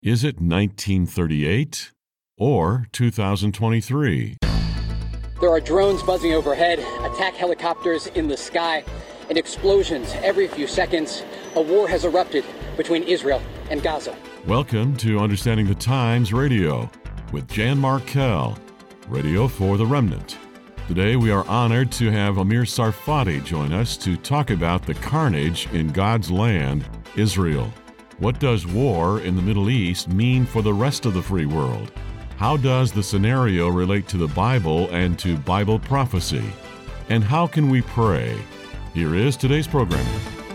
Is it 1938 or 2023? There are drones buzzing overhead, attack helicopters in the sky, and explosions every few seconds. A war has erupted between Israel and Gaza. Welcome to Understanding the Times Radio with Jan Markell, Radio for the Remnant. Today we are honored to have Amir Tsarfati join us to talk about the carnage in God's land, Israel. What does war in the Middle East mean for the rest of the free world? How does the scenario relate to the Bible and to Bible prophecy? And how can we pray? Here is today's program.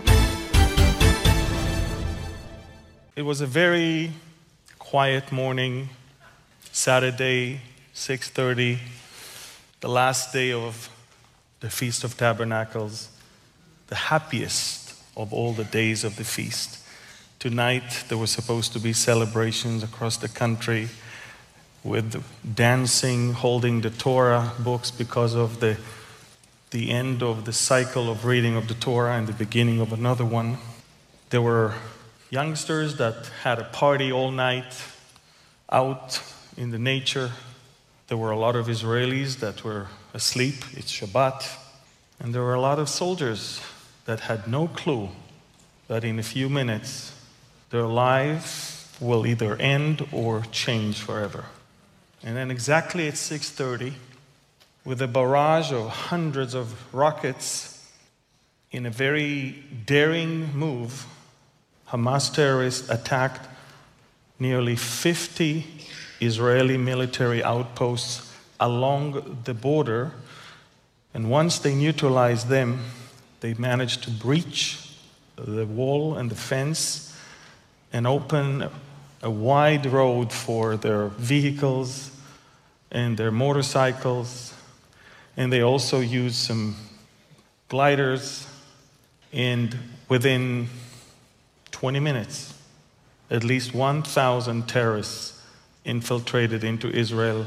It was a very quiet morning, Saturday, 6:30, the last day of the Feast of Tabernacles, the happiest of all the days of the feast. Tonight, there were supposed to be celebrations across the country with dancing, holding the Torah books because of the end of the cycle of reading of the Torah and the beginning of another one. There were youngsters that had a party all night out in the nature. There were a lot of Israelis that were asleep. It's Shabbat. And there were a lot of soldiers that had no clue that in a few minutes their life will either end or change forever. And then exactly at 6:30, with a barrage of hundreds of rockets, in a very daring move, Hamas terrorists attacked nearly 50 Israeli military outposts along the border. And once they neutralized them, they managed to breach the wall and the fence and open a wide road for their vehicles and their motorcycles. And they also used some gliders. And within 20 minutes, at least 1,000 terrorists infiltrated into Israel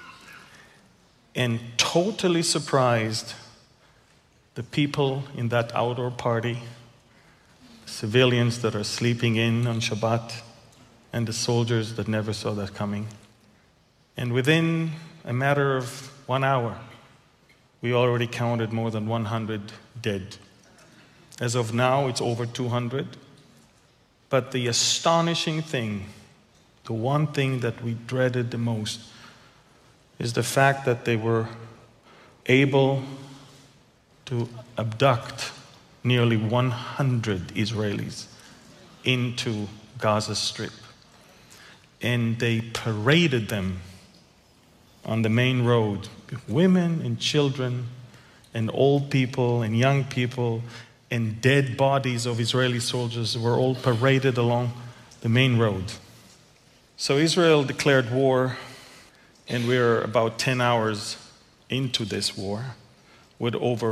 and totally surprised the people in that outdoor party, civilians that are sleeping in on Shabbat, and the soldiers that never saw that coming. And within a matter of 1 hour, we already counted more than 100 dead. As of now, it's over 200. But the astonishing thing, the one thing that we dreaded the most, is the fact that they were able to abduct nearly 100 Israelis into Gaza Strip. And they paraded them on the main road. Women and children and old people and young people and dead bodies of Israeli soldiers were all paraded along the main road. So Israel declared war, and we're about 10 hours into this war with over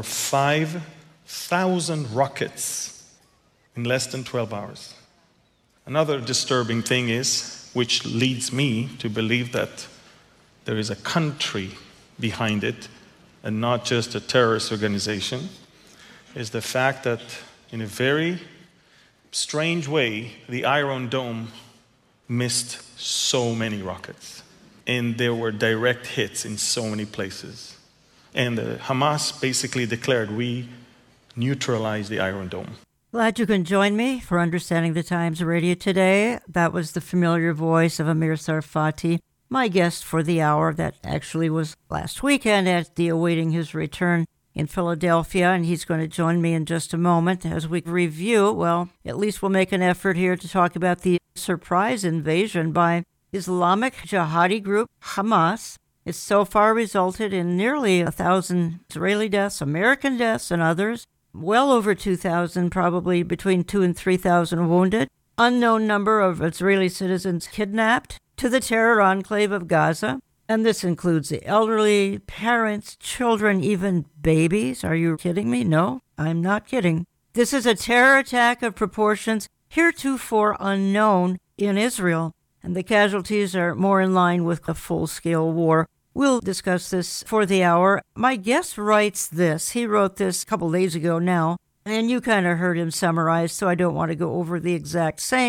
5,000 rockets in less than 12 hours. Another disturbing thing is, which leads me to believe that there is a country behind it and not just a terrorist organization, is the fact that in a very strange way, the Iron Dome missed so many rockets. And there were direct hits in so many places. And Hamas basically declared, we neutralized the Iron Dome. Glad you can join me for Understanding the Times Radio today. That was the familiar voice of Amir Tsarfati, my guest for the hour. That actually was last weekend at the Awaiting His Return in Philadelphia, and he's going to join me in just a moment as we review, well, at least we'll make an effort here to talk about the surprise invasion by Islamic jihadi group Hamas. It's so far resulted in nearly 1,000 Israeli deaths, American deaths, and others. Well over 2,000, probably between 2,000 and 3,000 wounded. Unknown number of Israeli citizens kidnapped to the terror enclave of Gaza. And this includes the elderly, parents, children, even babies. Are you kidding me? No, I'm not kidding. This is a terror attack of proportions heretofore unknown in Israel, and the casualties are more in line with a full-scale war. We'll discuss this for the hour. My guest writes this. He wrote this a couple days ago now, and you kind of heard him summarize, so I don't want to go over the exact same, but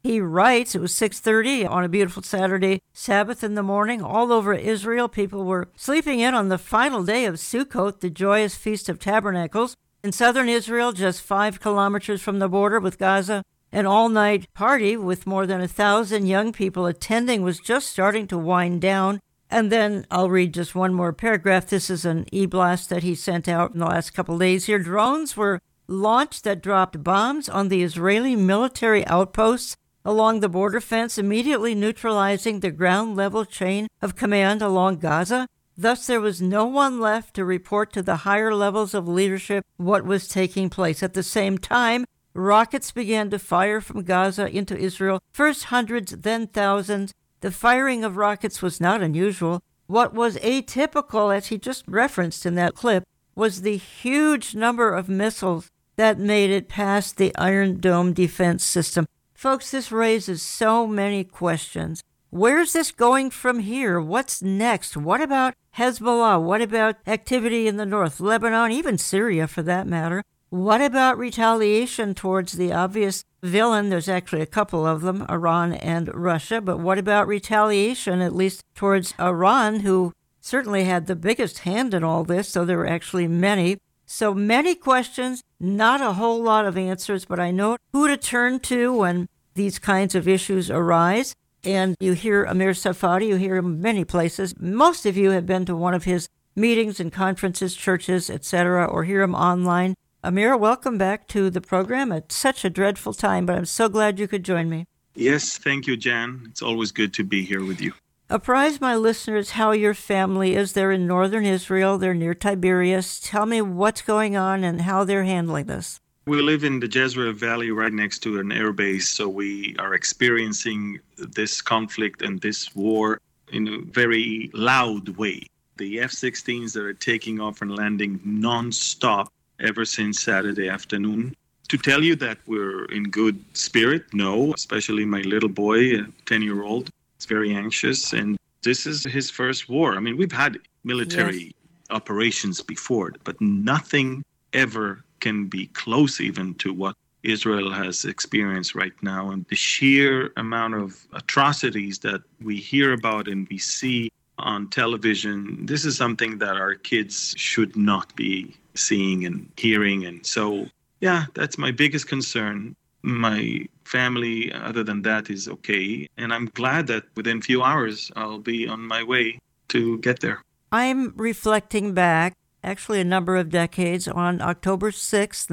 He writes, it was 6:30 on a beautiful Saturday Sabbath in the morning. All over Israel, people were sleeping in on the final day of Sukkot, the joyous Feast of Tabernacles. In southern Israel, just 5 kilometers from the border with Gaza, an all-night party with more than 1,000 young people attending was just starting to wind down. And then I'll read just one more paragraph. This is an e-blast that he sent out in the last couple of days here. Drones were launched that dropped bombs on the Israeli military outposts along the border fence, immediately neutralizing the ground-level chain of command along Gaza. Thus, there was no one left to report to the higher levels of leadership what was taking place. At the same time, rockets began to fire from Gaza into Israel, first hundreds, then thousands. The firing of rockets was not unusual. What was atypical, as he just referenced in that clip, was the huge number of missiles that made it past the Iron Dome defense system. Folks, this raises so many questions. Where's this going from here? What's next? What about Hezbollah? What about activity in the north, Lebanon, even Syria for that matter? What about retaliation towards the obvious villain? There's actually a couple of them, Iran and Russia. But what about retaliation, at least towards Iran, who certainly had the biggest hand in all this, so there were actually many. So many questions, not a whole lot of answers, but I know who to turn to when these kinds of issues arise. And you hear Amir Tsarfati, you hear him many places. Most of you have been to one of his meetings and conferences, churches, etc., or hear him online. Amir, welcome back to the program at such a dreadful time, but I'm so glad you could join me. Yes, thank you, Jan. It's always good to be here with you. Apprise my listeners how your family is. They're in northern Israel. They're near Tiberias. Tell me what's going on and how they're handling this. We live in the Jezreel Valley right next to an air base, so we are experiencing this conflict and this war in a very loud way. The F-16s that are taking off and landing non-stop ever since Saturday afternoon. To tell you that we're in good spirit, no, especially my little boy, a 10-year-old, is very anxious, and this is his first war. I mean, we've had military operations before, but nothing ever can be close even to what Israel has experienced right now. And the sheer amount of atrocities that we hear about and we see on television, this is something that our kids should not be seeing and hearing. And so, yeah, that's my biggest concern. My family, other than that, is okay. And I'm glad that within a few hours, I'll be on my way to get there. I'm reflecting back, actually a number of decades, on October 6,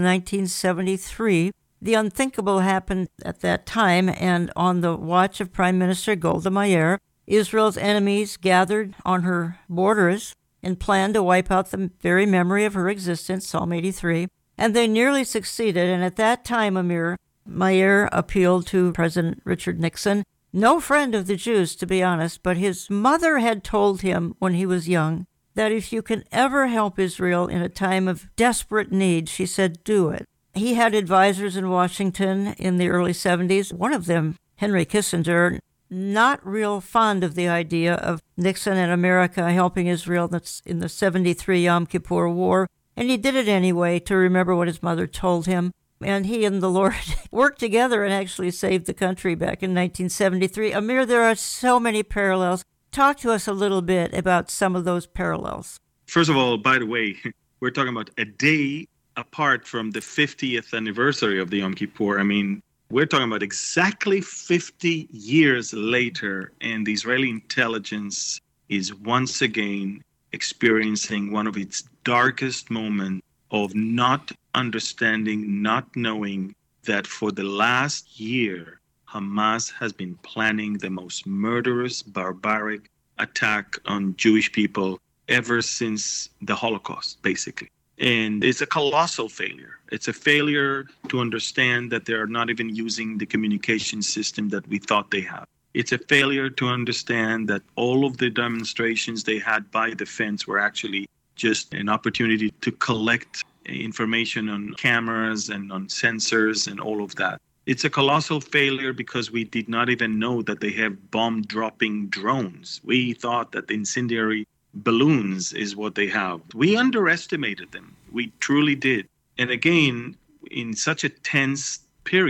1973. The unthinkable happened at that time, and on the watch of Prime Minister Golda Meir, Israel's enemies gathered on her borders and planned to wipe out the very memory of her existence, Psalm 83, and they nearly succeeded. And at that time, Amir, Meir appealed to President Richard Nixon, no friend of the Jews, to be honest, but his mother had told him when he was young that if you can ever help Israel in a time of desperate need, she said, do it. He had advisors in Washington in the early 70s, one of them, Henry Kissinger, not real fond of the idea of Nixon and America helping Israel in the 73 Yom Kippur War, and he did it anyway to remember what his mother told him. And he and the Lord worked together and actually saved the country back in 1973. Amir, there are so many parallels. Talk to us a little bit about some of those parallels. First of all, by the way, we're talking about a day apart from the 50th anniversary of the Yom Kippur. I mean, we're talking about exactly 50 years later, and the Israeli intelligence is once again experiencing one of its darkest moments of not understanding, not knowing that for the last year, Hamas has been planning the most murderous, barbaric attack on Jewish people ever since the Holocaust, basically. And it's a colossal failure. It's a failure to understand that they're not even using the communication system that we thought they have. It's a failure to understand that all of the demonstrations they had by the fence were actually just an opportunity to collect information on cameras and on sensors and all of that. It's a colossal failure because we did not even know that they have bomb-dropping drones. We thought that the incendiary balloons is what they have. We underestimated them. We truly did. And again, in such a tense period,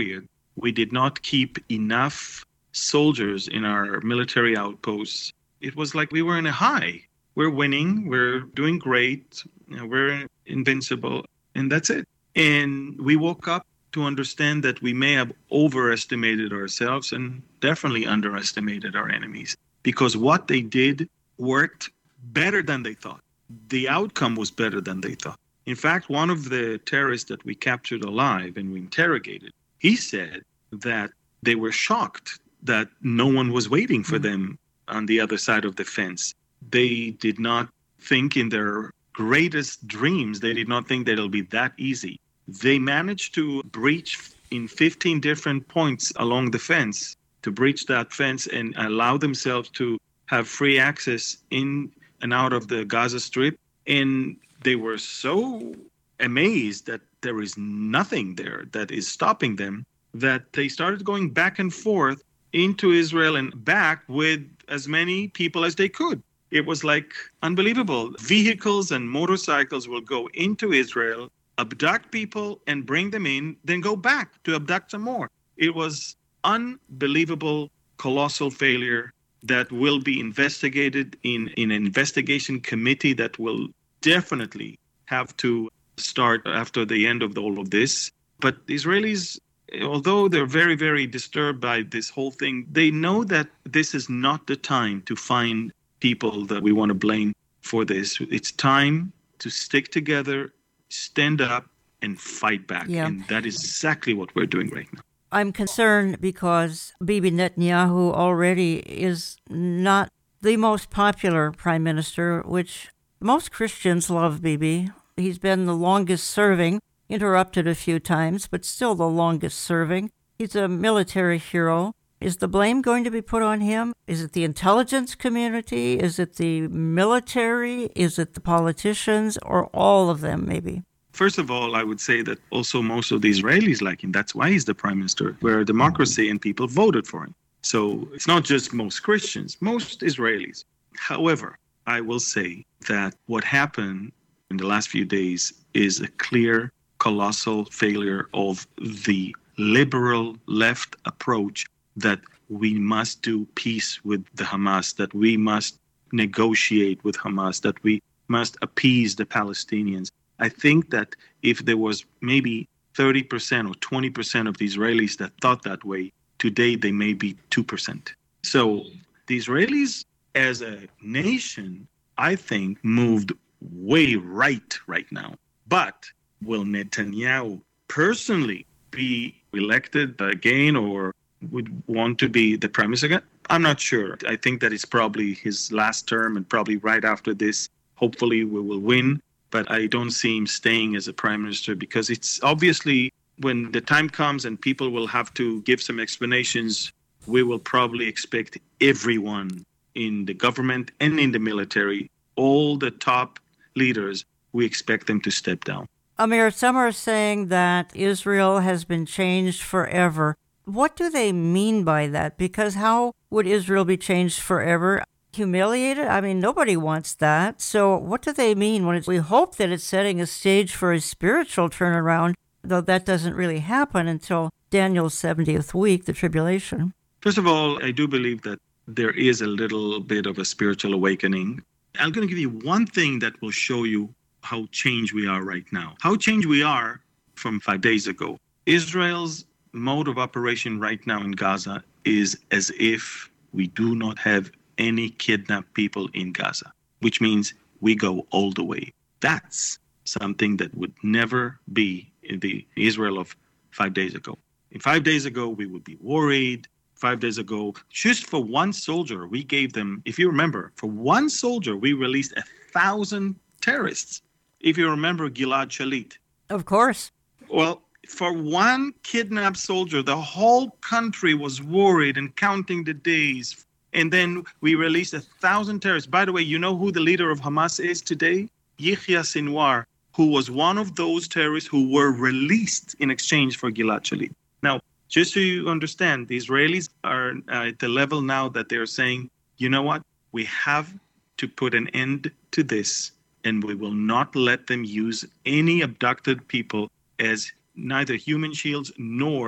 We did not keep enough soldiers in our military outposts. It was like we were in a high. We're winning. We're doing great. We're invincible. And that's it. And we woke up to understand that we may have overestimated ourselves and definitely underestimated our enemies, because what they did worked better than they thought. The outcome was better than they thought. In fact, one of the terrorists that we captured alive and we interrogated, he said that they were shocked that no one was waiting for them on the other side of the fence. They did not think in their greatest dreams, they did not think that it'll be that easy. They managed to breach in 15 different points along the fence, to breach that fence and allow themselves to have free access in and out of the Gaza Strip. And they were so amazed that there is nothing there that is stopping them, that they started going back and forth into Israel and back with as many people as they could. It was like unbelievable. Vehicles and motorcycles will go into Israel, abduct people and bring them in, then go back to abduct some more. It was unbelievable, colossal failure that will be investigated in an investigation committee that will definitely have to start after the end of all of this. But the Israelis, although they're very, very disturbed by this whole thing, they know that this is not the time to find people that we want to blame for this. It's time to stick together, stand up, and fight back. Yeah. And that is exactly what we're doing right now. I'm concerned because Bibi Netanyahu already is not the most popular prime minister, which most Christians love Bibi. He's been the longest serving, interrupted a few times, but still the longest serving. He's a military hero. Is the blame going to be put on him? Is it the intelligence community? Is it the military? Is it the politicians? Or all of them, maybe? First of all, I would say that also most of the Israelis like him. That's why he's the prime minister. We're a democracy and people voted for him. So it's not just most Christians, most Israelis. However, I will say that what happened in the last few days is a clear, colossal failure of the liberal left approach that we must do peace with the Hamas, that we must negotiate with Hamas, that we must appease the Palestinians. I think that if there was maybe 30% or 20% of the Israelis that thought that way, today they may be 2%. So the Israelis as a nation, I think, moved way right now. But will Netanyahu personally be elected again or would want to be the prime minister again? I'm not sure. I think that it's probably his last term, and probably right after this, hopefully we will win. But I don't see him staying as a prime minister, because it's obviously when the time comes and people will have to give some explanations, we will probably expect everyone in the government and in the military, all the top leaders, we expect them to step down. Amir, some are saying that Israel has been changed forever. What do they mean by that? Because how would Israel be changed forever? Humiliated? I mean, nobody wants that. So what do they mean when we hope that it's setting a stage for a spiritual turnaround, though that doesn't really happen until Daniel's 70th week, the tribulation? First of all, I do believe that there is a little bit of a spiritual awakening. I'm going to give you one thing that will show you how changed we are right now. How changed we are from 5 days ago. Israel's mode of operation right now in Gaza is as if we do not have any kidnapped people in Gaza, which means we go all the way. That's something that would never be in the Israel of 5 days ago. In 5 days ago, we would be worried. 5 days ago, just for one soldier, we gave them, if you remember, for one soldier, we released 1,000 terrorists. If you remember Gilad Shalit. Of course. Well, for one kidnapped soldier, the whole country was worried and counting the days. And then we released 1,000 terrorists. By the way, you know who the leader of Hamas is today? Yahya Sinwar, who was one of those terrorists who were released in exchange for Gilad Shalit. Now, just so you understand, the Israelis are at the level now that they're saying, you know what? We have to put an end to this, and we will not let them use any abducted people as neither human shields nor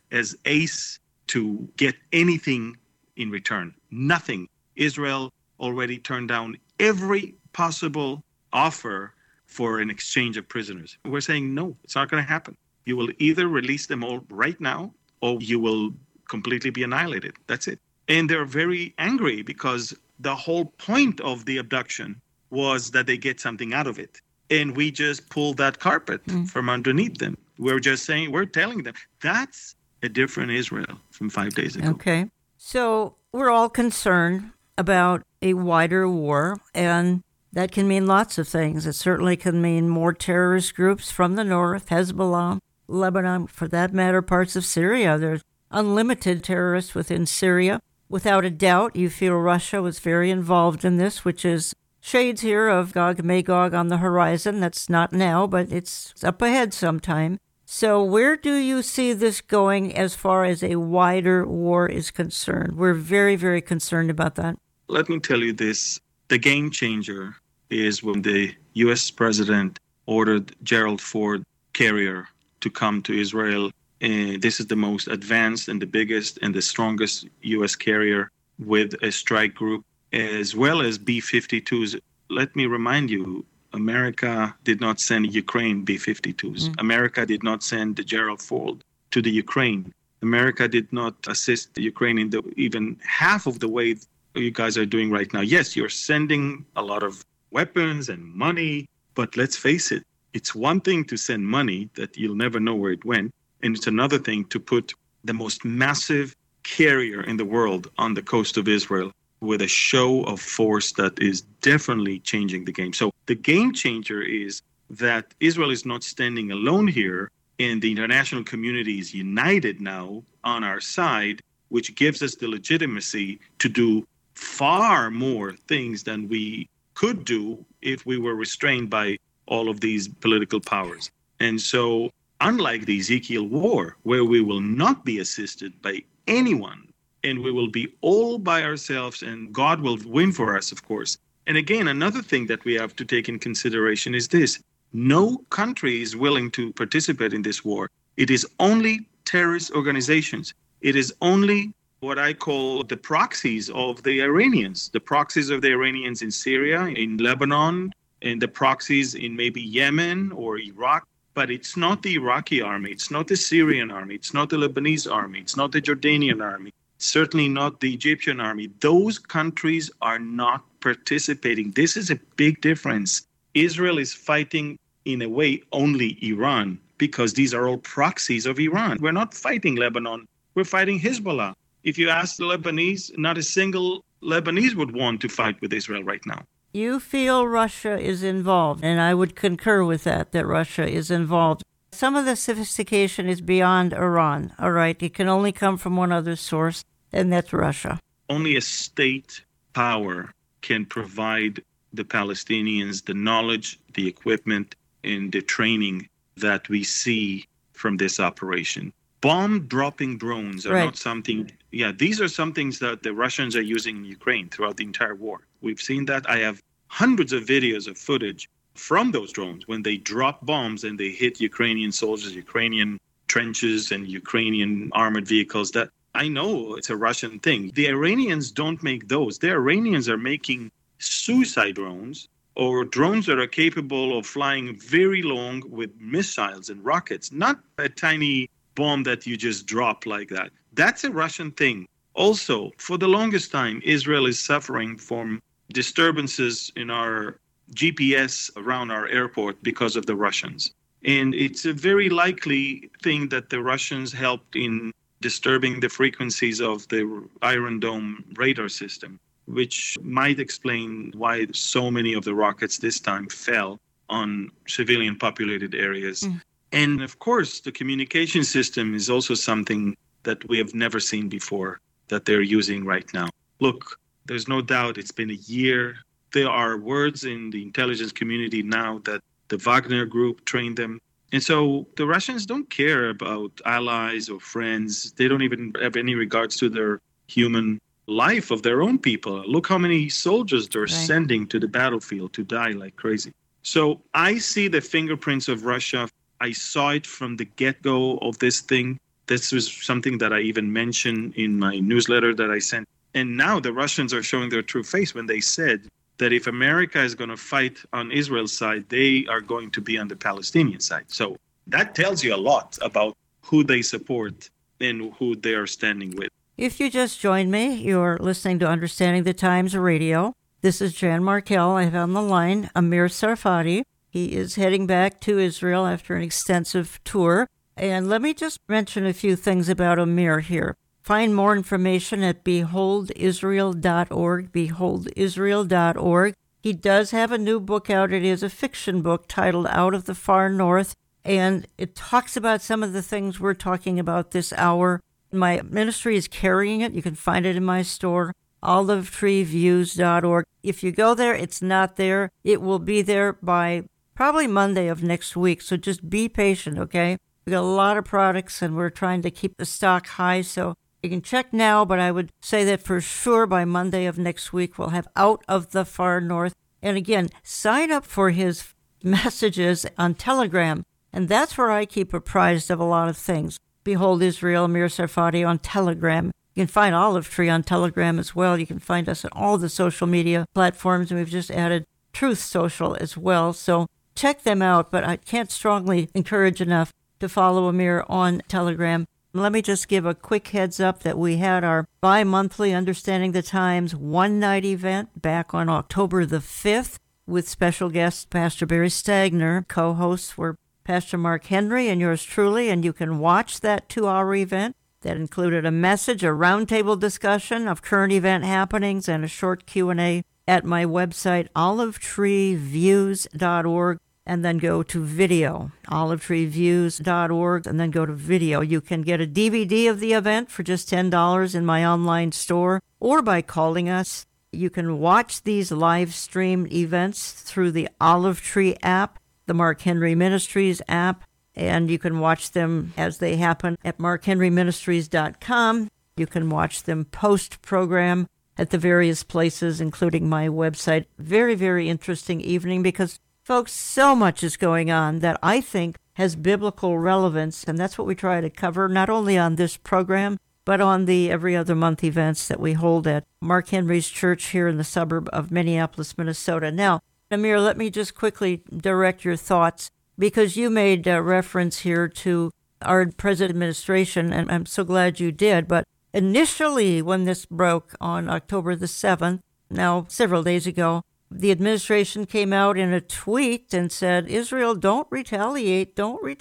as ace to get anything in return. Nothing. Israel already turned down every possible offer for an exchange of prisoners. We're saying, no, it's not going to happen. You will either release them all right now or you will completely be annihilated. That's it. And they're very angry because the whole point of the abduction was that they get something out of it. And we just pulled that carpet from underneath them. We're just saying, we're telling them that's a different Israel from 5 days ago. Okay. So we're all concerned about a wider war, and that can mean lots of things. It certainly can mean more terrorist groups from the north, Hezbollah, Lebanon, for that matter, parts of Syria. There's unlimited terrorists within Syria. Without a doubt, you feel Russia was very involved in this, which is shades here of Gog and Magog on the horizon. That's not now, but it's up ahead sometime. So where do you see this going as far as a wider war is concerned? We're very, very concerned about that. Let me tell you this. The game changer is when the U.S. president ordered Gerald Ford carrier to come to Israel. This is the most advanced and the biggest and the strongest U.S. carrier with a strike group, as well as B-52s. Let me remind you, America did not send Ukraine B-52s. America did not send the Gerald Ford to the Ukraine. America did not assist the Ukraine in even half of the way you guys are doing right now. Yes, you're sending a lot of weapons and money, but let's face it, it's one thing to send money that you'll never know where it went, and it's another thing to put the most massive carrier in the world on the coast of Israel with a show of force that is definitely changing the game. So the game changer is that Israel is not standing alone here, and the international community is united now on our side, which gives us the legitimacy to do far more things than we could do if we were restrained by all of these political powers. And so, unlike the Ezekiel War, where we will not be assisted by anyone, and we will be all by ourselves, and God will win for us, of course. And again, another thing that we have to take in consideration is this. No country is willing to participate in this war. It is only terrorist organizations. It is only what I call the proxies of the Iranians, the proxies of the Iranians in Syria, in Lebanon, and the proxies in maybe Yemen or Iraq. But it's not the Iraqi army. It's not the Syrian army. It's not the Lebanese army. It's not the Jordanian army. Certainly not the Egyptian army. Those countries are not participating. This is a big difference. Israel is fighting, in a way, only Iran, because these are all proxies of Iran. We're not fighting Lebanon. We're fighting Hezbollah. If you ask the Lebanese, not a single Lebanese would want to fight with Israel right now. You feel Russia is involved, and I would concur with that Russia is involved. Some of the sophistication is beyond Iran, all right? It can only come from one other source, and that's Russia. Only a state power can provide the Palestinians the knowledge, the equipment, and the training that we see from this operation. Bomb-dropping drones are not something... Yeah, these are some things that the Russians are using in Ukraine throughout the entire war. We've seen that. I have hundreds of videos of footage from those drones when they drop bombs and they hit Ukrainian soldiers, Ukrainian trenches, and Ukrainian armored vehicles. That I know it's a Russian thing. The Iranians don't make those. The Iranians are making suicide drones, or drones that are capable of flying very long with missiles and rockets, not a tiny bomb that you just drop like that. That's a Russian thing. Also, for the longest time, Israel is suffering from disturbances in our GPS around our airport because of the Russians. And it's a very likely thing that the Russians helped in disturbing the frequencies of the Iron Dome radar system, which might explain why so many of the rockets this time fell on civilian populated areas. And of course, the communication system is also something that we have never seen before that they're using right now. Look, there's no doubt it's been a year. There are words in the intelligence community now that the Wagner group trained them. And so the Russians don't care about allies or friends. They don't even have any regards to their human life of their own people. Look how many soldiers they're sending to the battlefield to die like crazy. So I see the fingerprints of Russia. I saw it from the get-go of this thing. This was something that I even mentioned in my newsletter that I sent. And now the Russians are showing their true face when they said that if America is going to fight on Israel's side, they are going to be on the Palestinian side. So that tells you a lot about who they support and who they are standing with. If you just joined me, you're listening to Understanding the Times Radio. This is Jan Markell. I have on the line Amir Tsarfati. He is heading back to Israel after an extensive tour. And let me just mention a few things about Amir here. Find more information at beholdisrael.org, beholdisrael.org. He does have a new book out. It is a fiction book titled Out of the Far North, and it talks about some of the things we're talking about this hour. My ministry is carrying it. You can find it in my store, olivetreeviews.org. If you go there, it's not there. It will be there by probably Monday of next week, so just be patient, okay? We got a lot of products, and we're trying to keep the stock high, so you can check now, but I would say that for sure by Monday of next week, we'll have Out of the Far North. And again, sign up for his messages on Telegram, and that's where I keep apprised of a lot of things. Behold Israel, Amir Tsarfati on Telegram. You can find Olive Tree on Telegram as well. You can find us on all the social media platforms, and we've just added Truth Social as well. So check them out, but I can't strongly encourage enough to follow Amir on Telegram. Let me just give a quick heads up that we had our bi-monthly Understanding the Times one-night event back on October the 5th with special guest Pastor Barry Stagner. Co-hosts were Pastor Mark Henry and yours truly, and you can watch that 2-hour event that included a message, a roundtable discussion of current event happenings, and a short Q&A at my website, olivetreeviews.org, and then go to video, olivetreeviews.org, and then go to video. You can get a DVD of the event for just $10 in my online store, or by calling us. You can watch these live streamed events through the Olive Tree app, the Mark Henry Ministries app, and you can watch them as they happen at markhenryministries.com. You can watch them post-program at the various places, including my website. Very, very interesting evening because, folks, so much is going on that I think has biblical relevance, and that's what we try to cover, not only on this program, but on the every other month events that we hold at Mark Henry's Church here in the suburb of Minneapolis, Minnesota. Now, Amir, let me just quickly direct your thoughts, because you made reference here to our present administration, and I'm so glad you did. But initially, when this broke on October the 7th, now several days ago, the administration came out in a tweet and said, Israel, don't retaliate,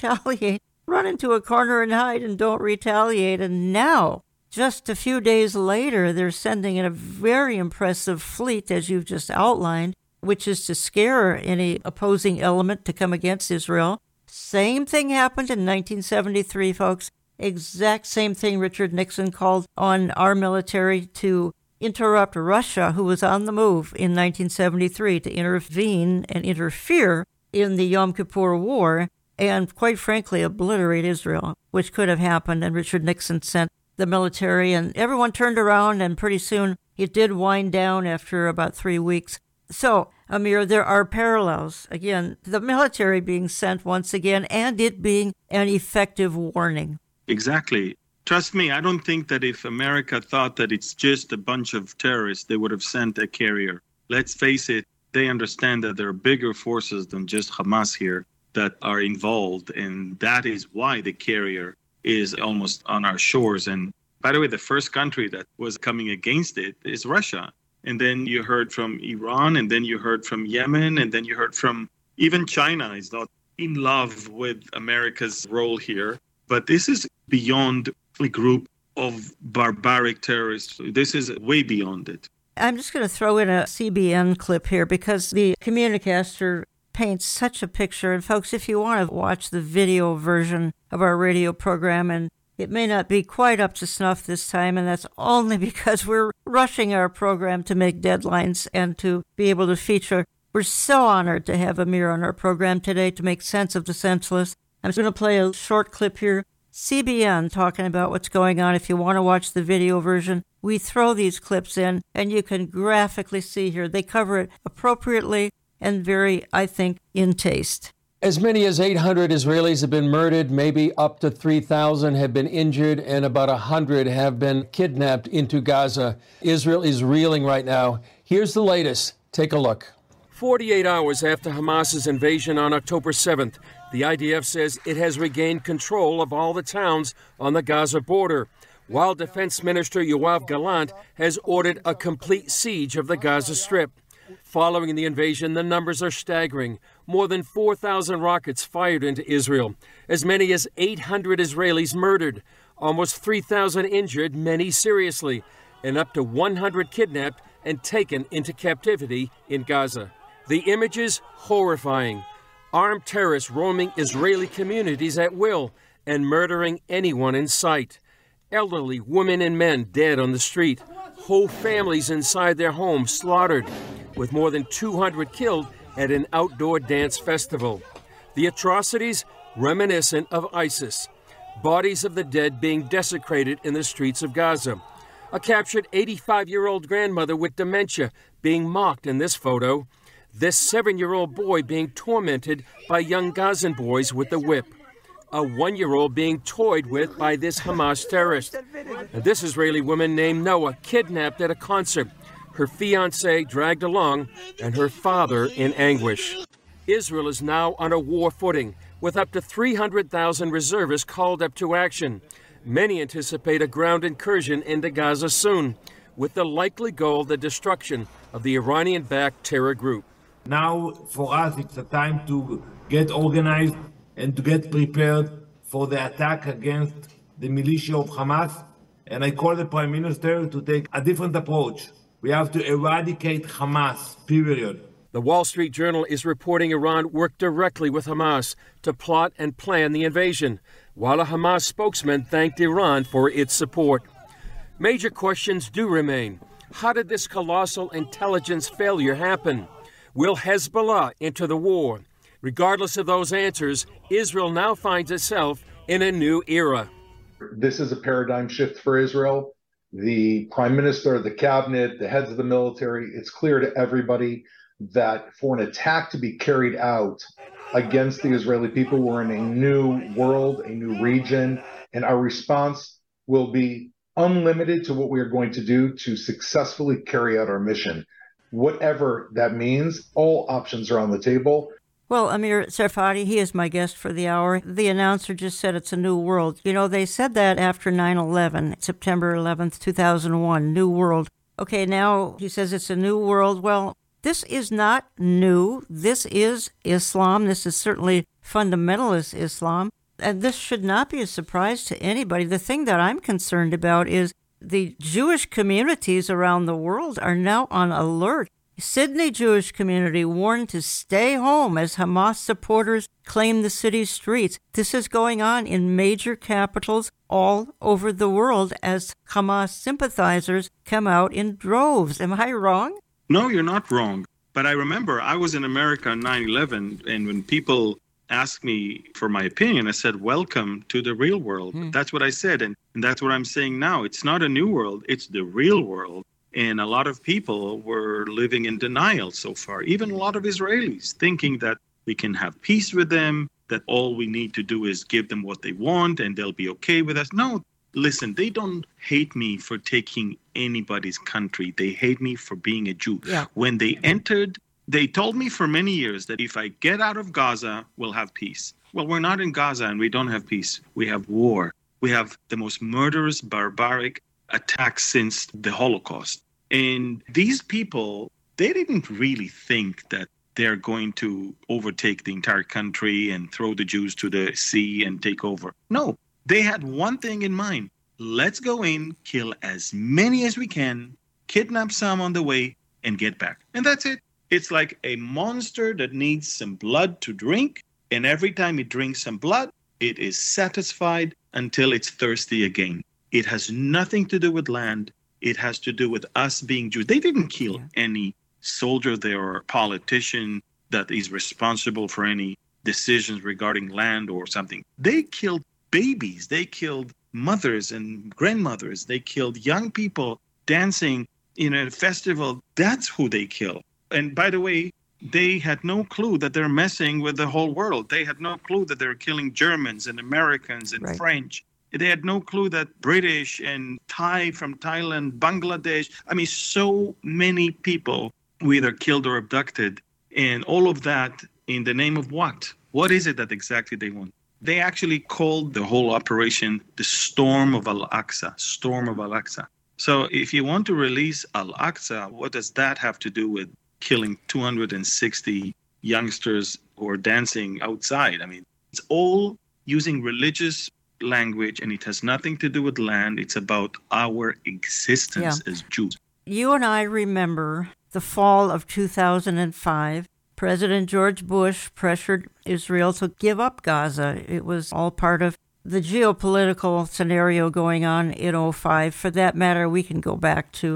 run into a corner and hide and don't retaliate. And now, just a few days later, they're sending in a very impressive fleet, as you've just outlined, which is to scare any opposing element to come against Israel. Same thing happened in 1973, folks. Exact same thing. Richard Nixon called on our military to interrupt Russia, who was on the move in 1973, to intervene and interfere in the Yom Kippur War and, quite frankly, obliterate Israel, which could have happened. And Richard Nixon sent the military, and everyone turned around, and pretty soon it did wind down after about 3 weeks. So, Amir, there are parallels. Again, the military being sent once again, and it being an effective warning. Exactly. Trust me, I don't think that if America thought that it's just a bunch of terrorists, they would have sent a carrier. Let's face it, they understand that there are bigger forces than just Hamas here that are involved, and that is why the carrier is almost on our shores. And by the way, the first country that was coming against it is Russia. And then you heard from Iran, and then you heard from Yemen, and then you heard from even China is not in love with America's role here. But this is beyond a group of barbaric terrorists. This is way beyond it. I'm just going to throw in a CBN clip here because the communicator paints such a picture. And folks, if you want to watch the video version of our radio program, and it may not be quite up to snuff this time, and that's only because we're rushing our program to make deadlines and to be able to feature. We're so honored to have Amir on our program today to make sense of the senseless. I'm going to play a short clip here. CBN talking about what's going on. If you want to watch the video version, we throw these clips in, and you can graphically see here. They cover it appropriately and very, I think, in taste. As many as 800 Israelis have been murdered, maybe up to 3,000 have been injured, and about 100 have been kidnapped into Gaza. Israel is reeling right now. Here's the latest. Take a look. 48 hours after Hamas's invasion on October 7th, the IDF says it has regained control of all the towns on the Gaza border, while Defense Minister Yoav Gallant has ordered a complete siege of the Gaza Strip. Following the invasion, the numbers are staggering. More than 4,000 rockets fired into Israel, as many as 800 Israelis murdered, almost 3,000 injured, many seriously, and up to 100 kidnapped and taken into captivity in Gaza. The images horrifying. Armed terrorists roaming Israeli communities at will and murdering anyone in sight. Elderly women and men dead on the street. Whole families inside their homes slaughtered, with more than 200 killed at an outdoor dance festival. The atrocities reminiscent of ISIS. Bodies of the dead being desecrated in the streets of Gaza. A captured 85-year-old grandmother with dementia being mocked in this photo. This 7-year-old boy being tormented by young Gazan boys with a whip. A 1-year-old being toyed with by this Hamas terrorist. And this Israeli woman named Noah kidnapped at a concert. Her fiancé dragged along, and her father in anguish. Israel is now on a war footing, with up to 300,000 reservists called up to action. Many anticipate a ground incursion into Gaza soon, with the likely goal the destruction of the Iranian-backed terror group. Now, for us, it's the time to get organized and to get prepared for the attack against the militia of Hamas. And I call the Prime Minister to take a different approach. We have to eradicate Hamas, period. The Wall Street Journal is reporting Iran worked directly with Hamas to plot and plan the invasion, while a Hamas spokesman thanked Iran for its support. Major questions do remain. How did this colossal intelligence failure happen? Will Hezbollah enter the war? Regardless of those answers, Israel now finds itself in a new era. This is a paradigm shift for Israel. The prime minister, the cabinet, the heads of the military, it's clear to everybody that for an attack to be carried out against the Israeli people, we're in a new world, a new region, and our response will be unlimited to what we are going to do to successfully carry out our mission. Whatever that means, all options are on the table. Well, Amir Tsarfati, he is my guest for the hour. The announcer just said it's a new world. You know, they said that after 9/11, September 11th, 2001, new world. Okay, now he says it's a new world. Well, this is not new. This is Islam. This is certainly fundamentalist Islam. And this should not be a surprise to anybody. The thing that I'm concerned about is the Jewish communities around the world are now on alert. Sydney Jewish community warned to stay home as Hamas supporters claim the city's streets. This is going on in major capitals all over the world as Hamas sympathizers come out in droves. Am I wrong? No, you're not wrong. But I remember I was in America on 9/11, and when people asked me for my opinion, I said, welcome to the real world. That's what I said, and that's what I'm saying now. It's not a new world, it's the real world. And a lot of people were living in denial so far, even a lot of Israelis, thinking that we can have peace with them, that all we need to do is give them what they want and they'll be okay with us. No, listen, they don't hate me for taking anybody's country. They hate me for being a Jew. Yeah. When they entered, they told me for many years that if I get out of Gaza, we'll have peace. Well, we're not in Gaza and we don't have peace. We have war. We have the most murderous, barbaric attacks since the Holocaust. And these people, they didn't really think that they're going to overtake the entire country and throw the Jews to the sea and take over. No, they had one thing in mind. Let's go in, kill as many as we can, kidnap some on the way, and get back. And that's it. It's like a monster that needs some blood to drink. And every time it drinks some blood, it is satisfied until it's thirsty again. It has nothing to do with land. It has to do with us being Jews. They didn't kill any soldier there or politician that is responsible for any decisions regarding land or something. They killed babies. They killed mothers and grandmothers. They killed young people dancing in a festival. That's who they kill. And by the way, They had no clue that they're messing with the whole world. They had no clue that they're killing Germans and Americans and French. They had no clue that British and Thai from Thailand, Bangladesh, so many people were either killed or abducted. And all of that in the name of what? What is it that exactly they want? They actually called the whole operation the Storm of Al-Aqsa, Storm of Al-Aqsa. So if you want to release Al-Aqsa, what does that have to do with killing 260 youngsters who are dancing outside? It's all using religious language, and it has nothing to do with land. It's about our existence as Jews. You and I remember the fall of 2005. President George Bush pressured Israel to give up Gaza. It was all part of the geopolitical scenario going on in 2005. For that matter, we can go back to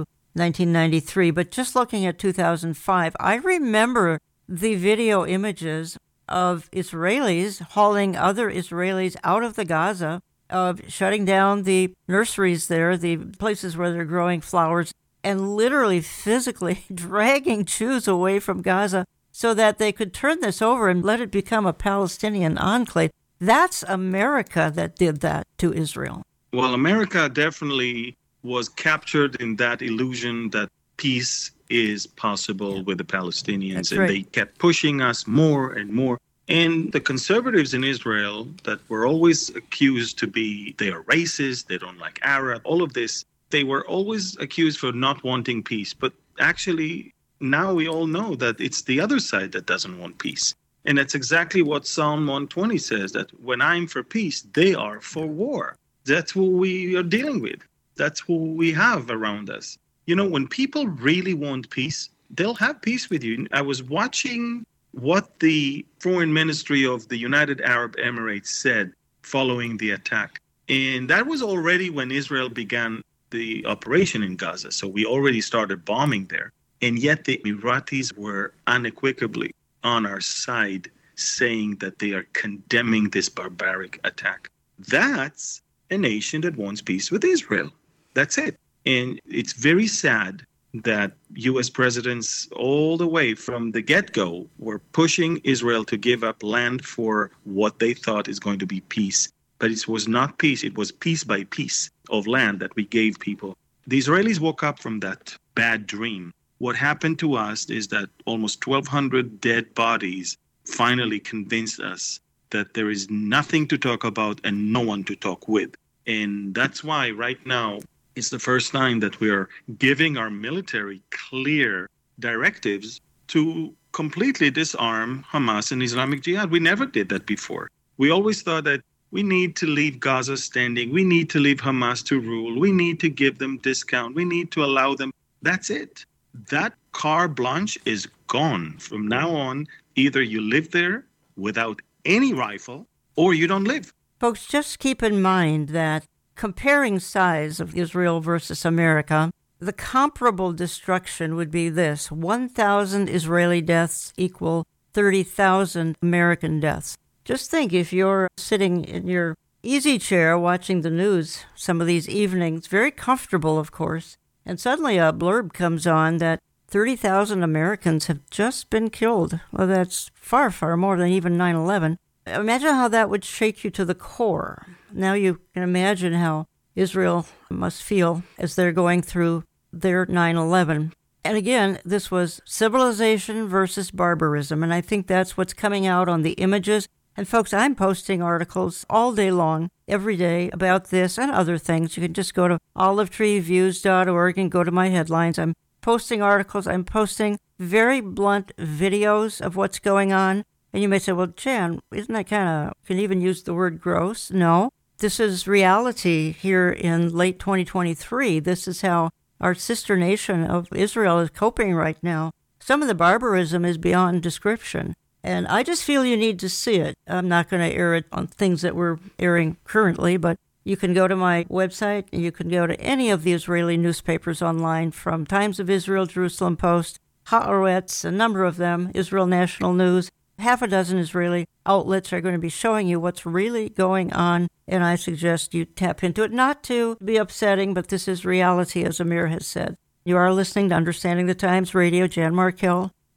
1993. But just looking at 2005, I remember the video images of Israelis hauling other Israelis out of the Gaza, of shutting down the nurseries there, the places where they're growing flowers, and literally physically dragging Jews away from Gaza so that they could turn this over and let it become a Palestinian enclave. That's America that did that to Israel. Well, America definitely was captured in that illusion that peace is possible with the Palestinians. That's and right. They kept pushing us more and more. And the conservatives in Israel that were always accused to be, they are racist, they don't like Arab, all of this, they were always accused for not wanting peace. But actually, now we all know that it's the other side that doesn't want peace. And that's exactly what Psalm 120 says, that when I'm for peace, they are for war. That's who we are dealing with. That's who we have around us. When people really want peace, they'll have peace with you. I was watching what the foreign ministry of the United Arab Emirates said following the attack. And that was already when Israel began the operation in Gaza. So we already started bombing there. And yet the Emiratis were unequivocally on our side, saying that they are condemning this barbaric attack. That's a nation that wants peace with Israel. That's it. And it's very sad that U.S. presidents all the way from the get-go were pushing Israel to give up land for what they thought is going to be peace. But it was not peace. It was piece by piece of land that we gave people. The Israelis woke up from that bad dream. What happened to us is that almost 1,200 dead bodies finally convinced us that there is nothing to talk about and no one to talk with. And that's why right now it's the first time that we are giving our military clear directives to completely disarm Hamas and Islamic Jihad. We never did that before. We always thought that we need to leave Gaza standing. We need to leave Hamas to rule. We need to give them discount. We need to allow them. That's it. That carte blanche is gone. From now on, either you live there without any rifle or you don't live. Folks, just keep in mind that comparing size of Israel versus America, the comparable destruction would be this: 1,000 Israeli deaths equal 30,000 American deaths. Just think, if you're sitting in your easy chair watching the news some of these evenings, very comfortable, of course, and suddenly a blurb comes on that 30,000 Americans have just been killed. Well, that's far, far more than even 9/11. Imagine how that would shake you to the core. Now you can imagine how Israel must feel as they're going through their 9/11. And again, this was civilization versus barbarism, and I think that's what's coming out on the images. And folks, I'm posting articles all day long, every day, about this and other things. You can just go to olivetreeviews.org and go to my headlines. I'm posting articles. I'm posting very blunt videos of what's going on. And you may say, well, Jan, isn't that kind of, can you even use the word gross? No. This is reality here in late 2023. This is how our sister nation of Israel is coping right now. Some of the barbarism is beyond description. And I just feel you need to see it. I'm not going to air it on things that we're airing currently, but you can go to my website and you can go to any of the Israeli newspapers online, from Times of Israel, Jerusalem Post, Haaretz, a number of them, Israel National News. Half a dozen Israeli outlets are going to be showing you what's really going on, and I suggest you tap into it. Not to be upsetting, but this is reality, as Amir has said. You are listening to Understanding the Times Radio. Jan Markell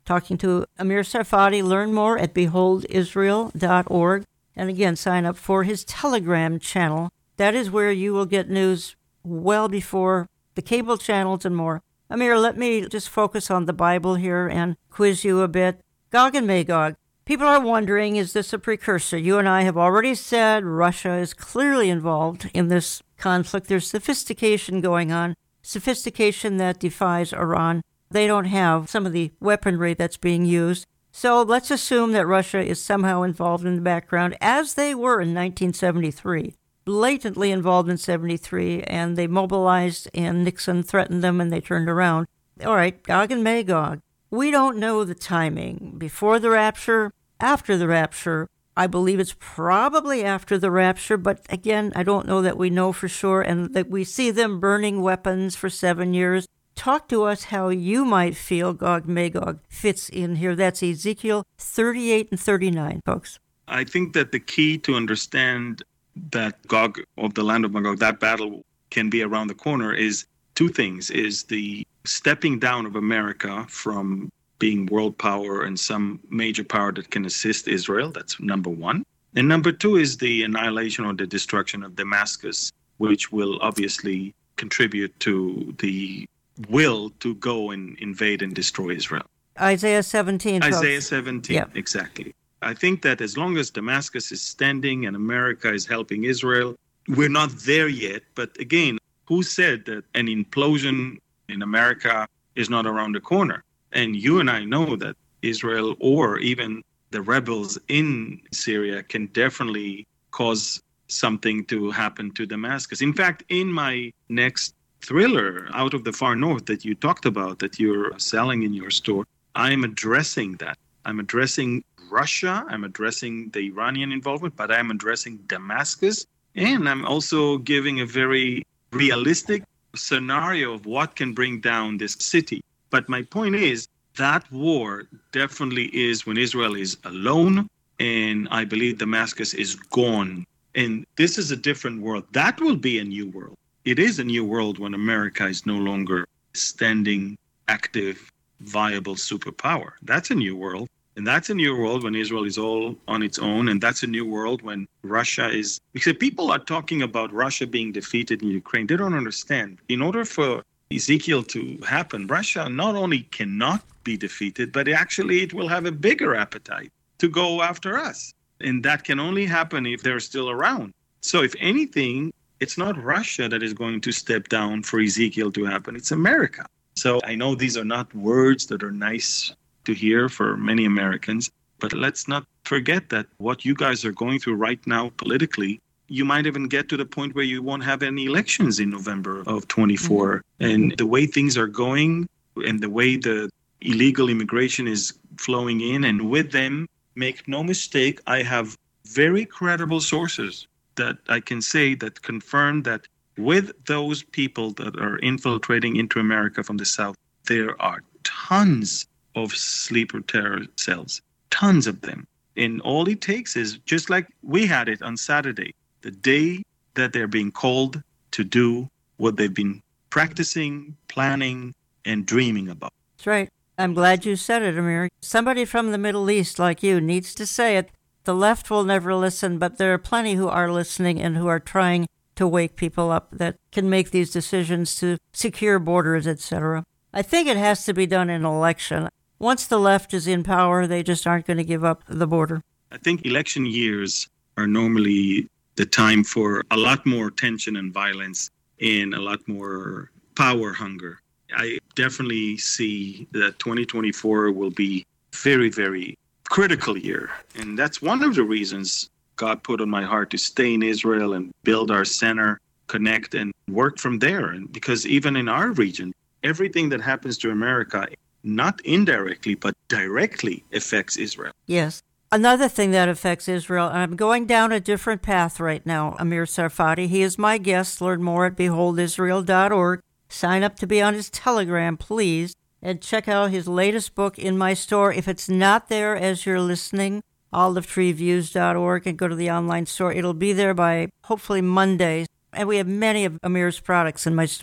talking to Amir Tsarfati. Learn more at beholdisrael.org. And again, sign up for his Telegram channel. That is where you will get news well before the cable channels and more. Amir, let me just focus on the Bible here and quiz you a bit. Gog and Magog. People are wondering, is this a precursor? You and I have already said Russia is clearly involved in this conflict. There's sophistication going on, sophistication that defies Iran. They don't have some of the weaponry that's being used. So let's assume that Russia is somehow involved in the background, as they were in 1973. Blatantly involved in 73, and they mobilized, and Nixon threatened them, and they turned around. All right, Gog and Magog. We don't know the timing. Before the rapture, after the rapture. I believe it's probably after the rapture, but again, I don't know that we know for sure, and that we see them burning weapons for 7 years. Talk to us how you might feel Gog Magog fits in here. That's Ezekiel 38 and 39, folks. I think that the key to understand that Gog of the land of Magog, that battle can be around the corner, is two things. Is the stepping down of America from being world power and some major power that can assist Israel. That's number one. And number two is the annihilation or the destruction of Damascus, which will obviously contribute to the will to go and invade and destroy Israel. Isaiah 17. Isaiah 17, yeah. Exactly. I think that as long as Damascus is standing and America is helping Israel, we're not there yet. But again, who said that an implosion in America is not around the corner? And you and I know that Israel or even the rebels in Syria can definitely cause something to happen to Damascus. In fact, in my next thriller, Out of the Far North, that you talked about, that you're selling in your store, I'm addressing that. I'm addressing Russia, I'm addressing the Iranian involvement, but I'm addressing Damascus. And I'm also giving a very realistic scenario of what can bring down this city. But my point is that war definitely is when Israel is alone, and I believe Damascus is gone. And this is a different world. That will be a new world. It is a new world when America is no longer standing, active, viable superpower. That's a new world. And that's a new world when Israel is all on its own. And that's a new world when Russia is... Because people are talking about Russia being defeated in Ukraine. They don't understand. In order for Ezekiel to happen, Russia not only cannot be defeated, but actually it will have a bigger appetite to go after us. And that can only happen if they're still around. So if anything, it's not Russia that is going to step down for Ezekiel to happen. It's America. So I know these are not words that are nice to hear for many Americans, but let's not forget that what you guys are going through right now politically, you might even get to the point where you won't have any elections in November of 24. Mm-hmm. And the way things are going and the way the illegal immigration is flowing in, and with them, make no mistake, I have very credible sources that I can say that confirm that with those people that are infiltrating into America from the South, there are tons of sleeper terror cells, tons of them. And all it takes is, just like we had it on Saturday, the day that they're being called to do what they've been practicing, planning, and dreaming about. That's right. I'm glad you said it, Amir. Somebody from the Middle East like you needs to say it. The left will never listen, but there are plenty who are listening and who are trying to wake people up that can make these decisions to secure borders, etc. I think it has to be done in an election. Once the left is in power, they just aren't going to give up the border. I think election years are normally the time for a lot more tension and violence and a lot more power hunger. I definitely see that 2024 will be very, very critical year. And that's one of the reasons God put on my heart to stay in Israel and build our center, connect, and work from there. And because even in our region, everything that happens to America, not indirectly, but directly affects Israel. Yes. Another thing that affects Israel, and I'm going down a different path right now, Amir Tsarfati. He is my guest. Learn more at beholdisrael.org. Sign up to be on his Telegram, please, and check out his latest book in my store. If it's not there as you're listening, olivetreeviews.org, and go to the online store. It'll be there by hopefully Monday. And we have many of Amir's products in my store.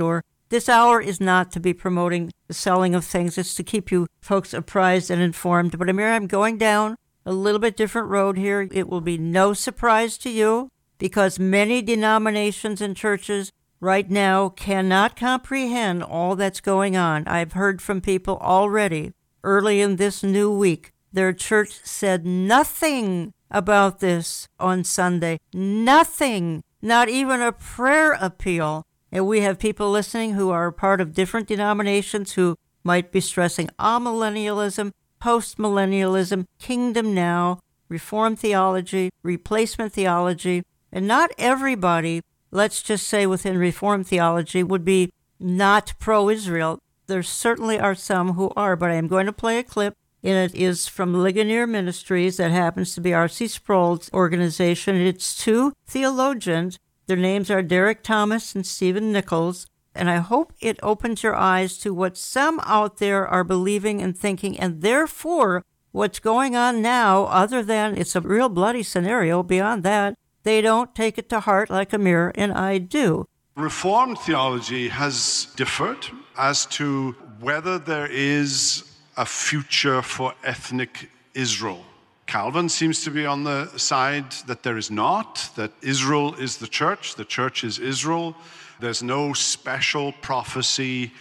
This hour is not to be promoting the selling of things. It's to keep you folks apprised and informed. But Amir, I'm going down a little bit different road here. It will be no surprise to you because many denominations and churches right now cannot comprehend all that's going on. I've heard from people already early in this new week. Their church said nothing about this on Sunday. Nothing. Not even a prayer appeal. And we have people listening who are part of different denominations who might be stressing amillennialism, postmillennialism, kingdom now, reform theology, replacement theology. And not everybody, let's just say within Reformed theology, would be not pro-Israel. There certainly are some who are, but I am going to play a clip, and it is from Ligonier Ministries. That happens to be R.C. Sproul's organization. It's two theologians. Their names are Derek Thomas and Stephen Nichols, and I hope it opens your eyes to what some out there are believing and thinking, and therefore what's going on now, other than it's a real bloody scenario, beyond that, they don't take it to heart like Amir and I do. Reformed theology has differed as to whether there is a future for ethnic Israel. Calvin seems to be on the side that there is not, that Israel is the church is Israel. There's no special prophecy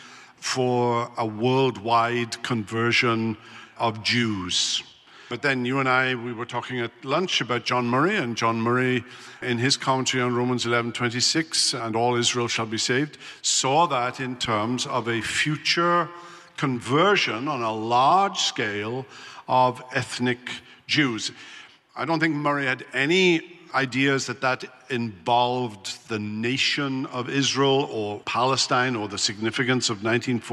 for a worldwide conversion of Jews. But then you and I, we were talking at lunch about John Murray, and John Murray, in his commentary on Romans 11:26, and all Israel shall be saved, saw that in terms of a future conversion on a large scale of ethnic Jews. I don't think Murray had any ideas that involved the nation of Israel or Palestine or the significance of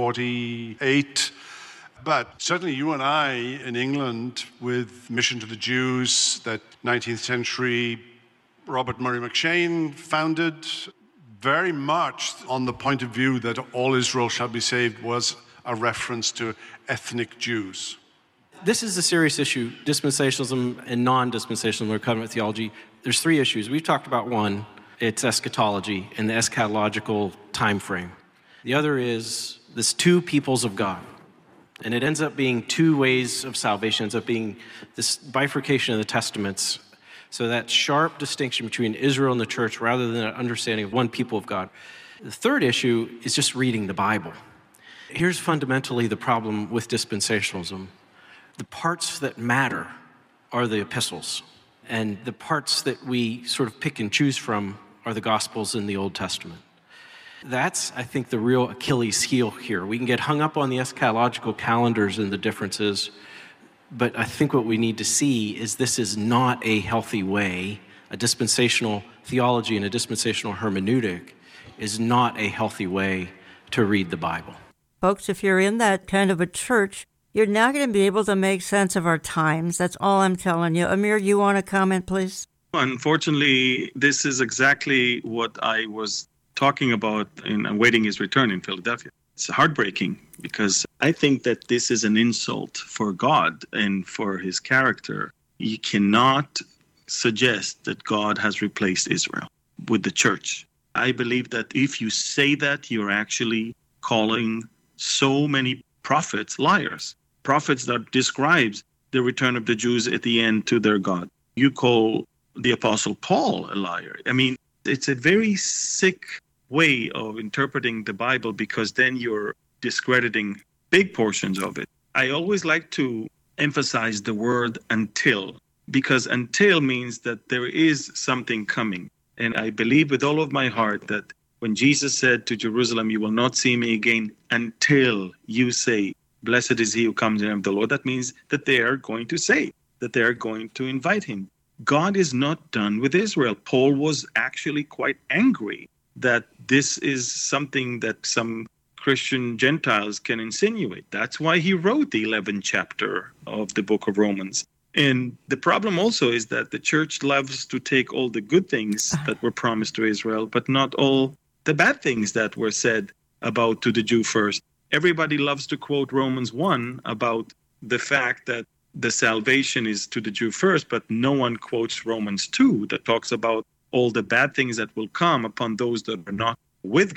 1948. But certainly you and I in England, with Mission to the Jews, that 19th century Robert Murray McCheyne founded, very much on the point of view that all Israel shall be saved was a reference to ethnic Jews. This is a serious issue, dispensationalism and non-dispensationalism or covenant theology. There's three issues. We've talked about one, it's eschatology and the eschatological time frame. The other is this two peoples of God. And it ends up being two ways of salvation. It ends up being this bifurcation of the testaments. So that sharp distinction between Israel and the church rather than an understanding of one people of God. The third issue is just reading the Bible. Here's fundamentally the problem with dispensationalism. The parts that matter are the epistles, and the parts that we sort of pick and choose from are the Gospels in the Old Testament. That's, I think, the real Achilles heel here. We can get hung up on the eschatological calendars and the differences, but I think what we need to see is this is not a healthy way. A dispensational theology and a dispensational hermeneutic is not a healthy way to read the Bible. Folks, if you're in that kind of a church, you're not going to be able to make sense of our times. That's all I'm telling you. Amir, you want to comment, please? Unfortunately, this is exactly what I was talking about in awaiting his return in Philadelphia. It's heartbreaking because I think that this is an insult for God and for his character. You cannot suggest that God has replaced Israel with the church. I believe that if you say that, you're actually calling so many prophets liars. Prophets that describes the return of the Jews at the end to their God. You call the Apostle Paul a liar. I mean, it's a very sick way of interpreting the Bible because then you're discrediting big portions of it. I always like to emphasize the word until, because until means that there is something coming. And I believe with all of my heart that when Jesus said to Jerusalem, you will not see me again until you say, blessed is he who comes in the name of the Lord, that means that they are going to say, that they are going to invite him. God is not done with Israel. Paul was actually quite angry that this is something that some Christian Gentiles can insinuate. That's why he wrote the 11th chapter of the book of Romans. And the problem also is that the church loves to take all the good things that were promised to Israel, but not all the bad things that were said about to the Jew first. Everybody loves to quote Romans 1 about the fact that the salvation is to the Jew first, but no one quotes Romans 2 that talks about all the bad things that will come upon those that are not with God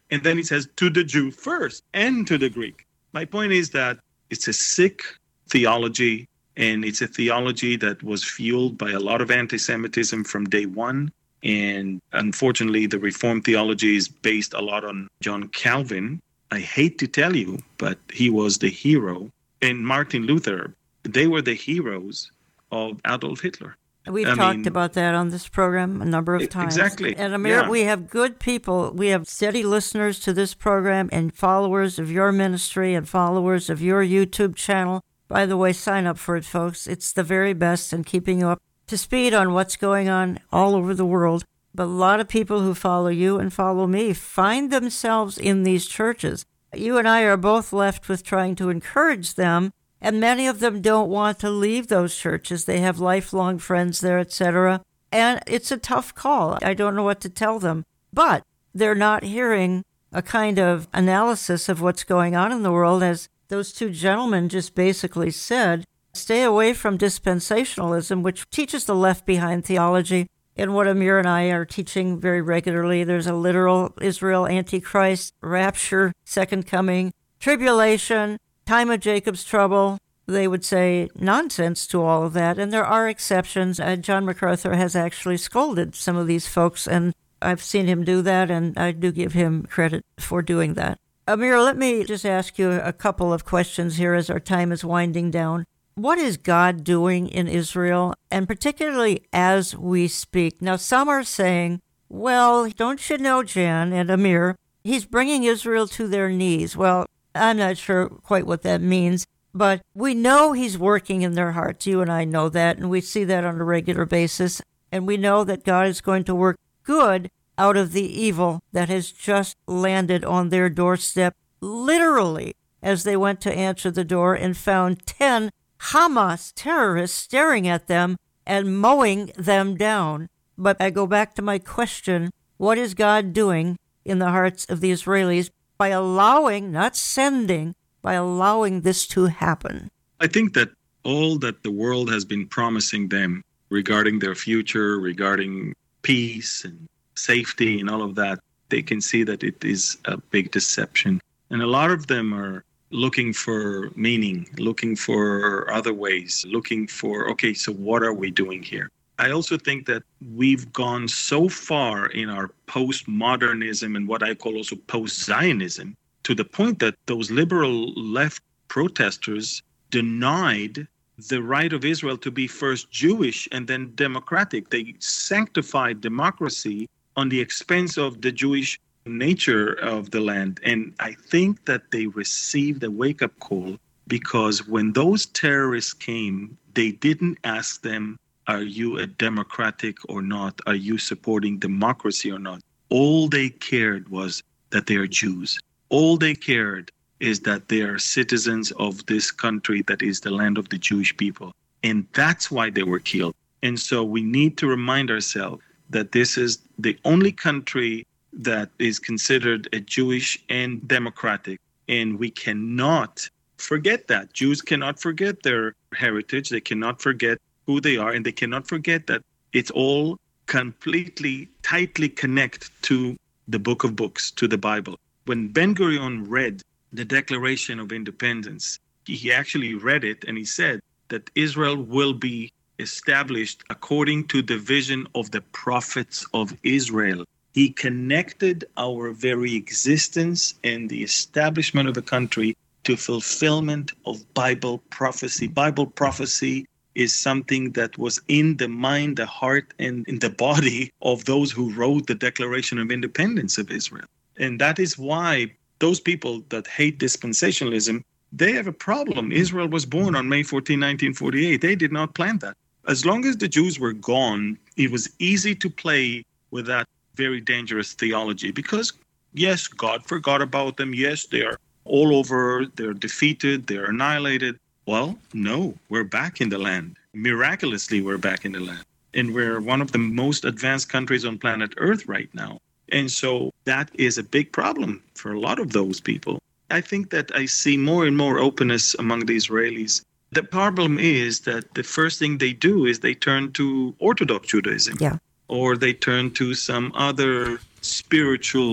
And then he says, to the Jew first and to the Greek. My point is that it's a sick theology, and it's a theology that was fueled by a lot of anti-Semitism from day one. And unfortunately, the Reformed theology is based a lot on John Calvin. I hate to tell you, but he was the hero. And Martin Luther, they were the heroes of Adolf Hitler. We've talked about that on this program a number of times. Exactly. And Amir, we have good people. We have steady listeners to this program and followers of your ministry and followers of your YouTube channel. By the way, sign up for it, folks. It's the very best in keeping you up to speed on what's going on all over the world. But a lot of people who follow you and follow me find themselves in these churches. You and I are both left with trying to encourage them, and many of them don't want to leave those churches. They have lifelong friends there, etc. And it's a tough call. I don't know what to tell them. But they're not hearing a kind of analysis of what's going on in the world, as those two gentlemen just basically said. Stay away from dispensationalism, which teaches the left-behind theology. And what Amir and I are teaching very regularly, there's a literal Israel, Antichrist, rapture, second coming, tribulation, time of Jacob's trouble. They would say nonsense to all of that. And there are exceptions. John MacArthur has actually scolded some of these folks, and I've seen him do that, and I do give him credit for doing that. Amir, let me just ask you a couple of questions here as our time is winding down. What is God doing in Israel, and particularly as we speak? Now, some are saying, well, don't you know, Jan and Amir, he's bringing Israel to their knees. Well, I'm not sure quite what that means, but we know he's working in their hearts. You and I know that, and we see that on a regular basis. And we know that God is going to work good out of the evil that has just landed on their doorstep, literally, as they went to answer the door and found 10 Hamas terrorists staring at them and mowing them down. But I go back to my question, what is God doing in the hearts of the Israelis by allowing, not sending, by allowing this to happen? I think that all that the world has been promising them regarding their future, regarding peace and safety and all of that, they can see that it is a big deception. And a lot of them are looking for meaning, looking for other ways, looking for, okay, so what are we doing here? I also think that we've gone so far in our postmodernism and what I call also post-Zionism, to the point that those liberal left protesters denied the right of Israel to be first Jewish and then democratic. They sanctified democracy on the expense of the Jewish nature of the land. And I think that they received a wake-up call, because when those terrorists came, they didn't ask them, are you a democratic or not? Are you supporting democracy or not? All they cared was that they are Jews. All they cared is that they are citizens of this country that is the land of the Jewish people. And that's why they were killed. And so we need to remind ourselves that this is the only country that is considered a Jewish and democratic. And we cannot forget that. Jews cannot forget their heritage. They cannot forget who they are. And they cannot forget that it's all completely, tightly connected to the book of books, to the Bible. When Ben-Gurion read the Declaration of Independence, he actually read it and he said that Israel will be established according to the vision of the prophets of Israel. He connected our very existence and the establishment of the country to fulfillment of Bible prophecy. Bible prophecy is something that was in the mind, the heart, and in the body of those who wrote the Declaration of Independence of Israel. And that is why those people that hate dispensationalism, they have a problem. Israel was born on May 14, 1948. They did not plan that. As long as the Jews were gone, it was easy to play with that very dangerous theology, because yes, God forgot about them. Yes, they are all over. They're defeated. They're annihilated. Well, no, we're back in the land. Miraculously, we're back in the land. And we're one of the most advanced countries on planet Earth right now. And so that is a big problem for a lot of those people. I think that I see more and more openness among the Israelis. The problem is that the first thing they do is they turn to Orthodox Judaism. Yeah. Or they turn to some other spiritual